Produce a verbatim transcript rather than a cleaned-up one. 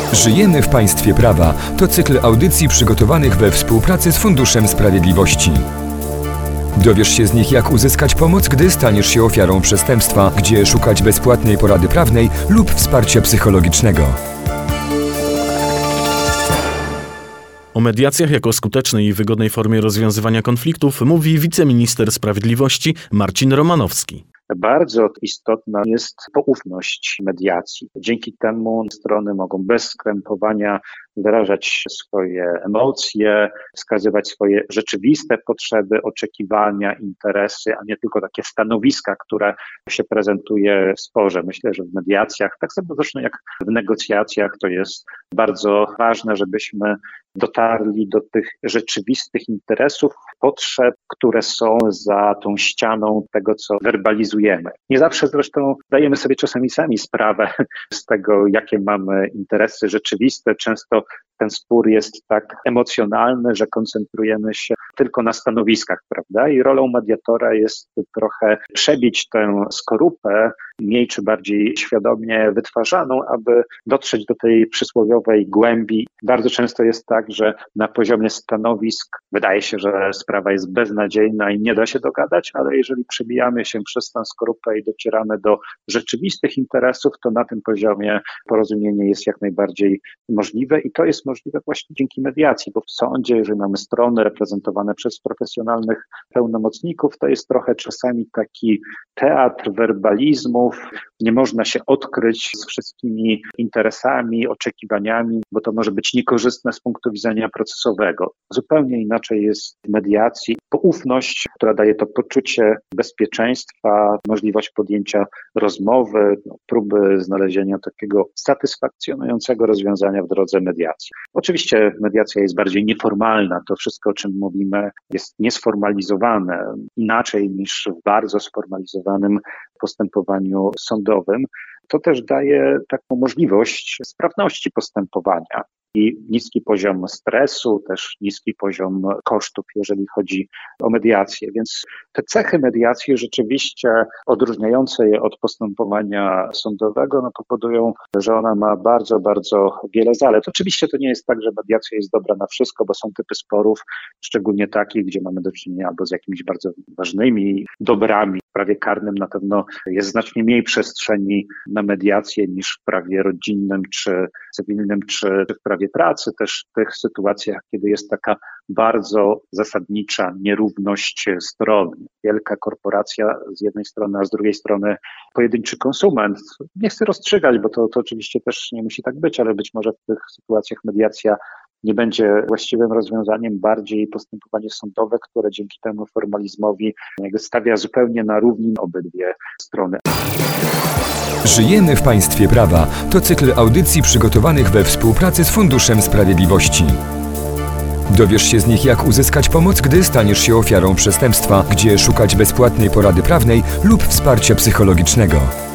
Żyjemy w państwie prawa. To cykl audycji przygotowanych we współpracy z Funduszem Sprawiedliwości. Dowiesz się z nich, jak uzyskać pomoc, gdy staniesz się ofiarą przestępstwa, gdzie szukać bezpłatnej porady prawnej lub wsparcia psychologicznego. O mediacjach jako skutecznej i wygodnej formie rozwiązywania konfliktów mówi wiceminister sprawiedliwości Marcin Romanowski. Bardzo istotna jest poufność mediacji. Dzięki temu strony mogą bez skrępowania wyrażać swoje emocje, wskazywać swoje rzeczywiste potrzeby, oczekiwania, interesy, a nie tylko takie stanowiska, które się prezentuje w sporze. Myślę, że w mediacjach, tak samo zresztą jak w negocjacjach, to jest bardzo ważne, żebyśmy dotarli do tych rzeczywistych interesów, potrzeb, które są za tą ścianą tego, co werbalizujemy. Nie zawsze zresztą dajemy sobie czasami sami sprawę z tego, jakie mamy interesy rzeczywiste. Często ten spór jest tak emocjonalny, że koncentrujemy się tylko na stanowiskach, prawda? I rolą mediatora jest trochę przebić tę skorupę, mniej czy bardziej świadomie wytwarzaną, aby dotrzeć do tej przysłowiowej głębi. Bardzo często jest tak, że na poziomie stanowisk wydaje się, że sprawa jest beznadziejna i nie da się dogadać, ale jeżeli przebijamy się przez tę skorupę i docieramy do rzeczywistych interesów, to na tym poziomie porozumienie jest jak najbardziej możliwe i to jest możliwe właśnie dzięki mediacji, bo w sądzie, jeżeli mamy strony reprezentowane przez profesjonalnych pełnomocników, to jest trochę czasami taki teatr werbalizmów. Nie można się odkryć z wszystkimi interesami, oczekiwaniami, bo to może być niekorzystne z punktu widzenia procesowego. Zupełnie inaczej jest w mediacji. Poufność, która daje to poczucie bezpieczeństwa, możliwość podjęcia rozmowy, no, próby znalezienia takiego satysfakcjonującego rozwiązania w drodze mediacji. Oczywiście mediacja jest bardziej nieformalna. To wszystko, o czym mówimy, jest niesformalizowane, inaczej niż w bardzo sformalizowanym postępowaniu sądowym. To też daje taką możliwość sprawności postępowania i niski poziom stresu, też niski poziom kosztów, jeżeli chodzi o mediację. Więc te cechy mediacji rzeczywiście odróżniające je od postępowania sądowego no, powodują, że ona ma bardzo, bardzo wiele zalet. Oczywiście to nie jest tak, że mediacja jest dobra na wszystko, bo są typy sporów, szczególnie takich, gdzie mamy do czynienia albo z jakimiś bardzo ważnymi dobrami. W prawie karnym na pewno jest znacznie mniej przestrzeni na mediację niż w prawie rodzinnym, czy cywilnym, czy w prawie pracy. Też w tych sytuacjach, kiedy jest taka bardzo zasadnicza nierówność stron. Wielka korporacja z jednej strony, a z drugiej strony pojedynczy konsument. Nie chcę rozstrzygać, bo to, to oczywiście też nie musi tak być, ale być może w tych sytuacjach mediacja nie będzie właściwym rozwiązaniem, bardziej postępowanie sądowe, które dzięki temu formalizmowi jakby stawia zupełnie na równi obydwie strony. Żyjemy w państwie prawa. To cykl audycji przygotowanych we współpracy z Funduszem Sprawiedliwości. Dowiesz się z nich, jak uzyskać pomoc, gdy staniesz się ofiarą przestępstwa, gdzie szukać bezpłatnej porady prawnej lub wsparcia psychologicznego.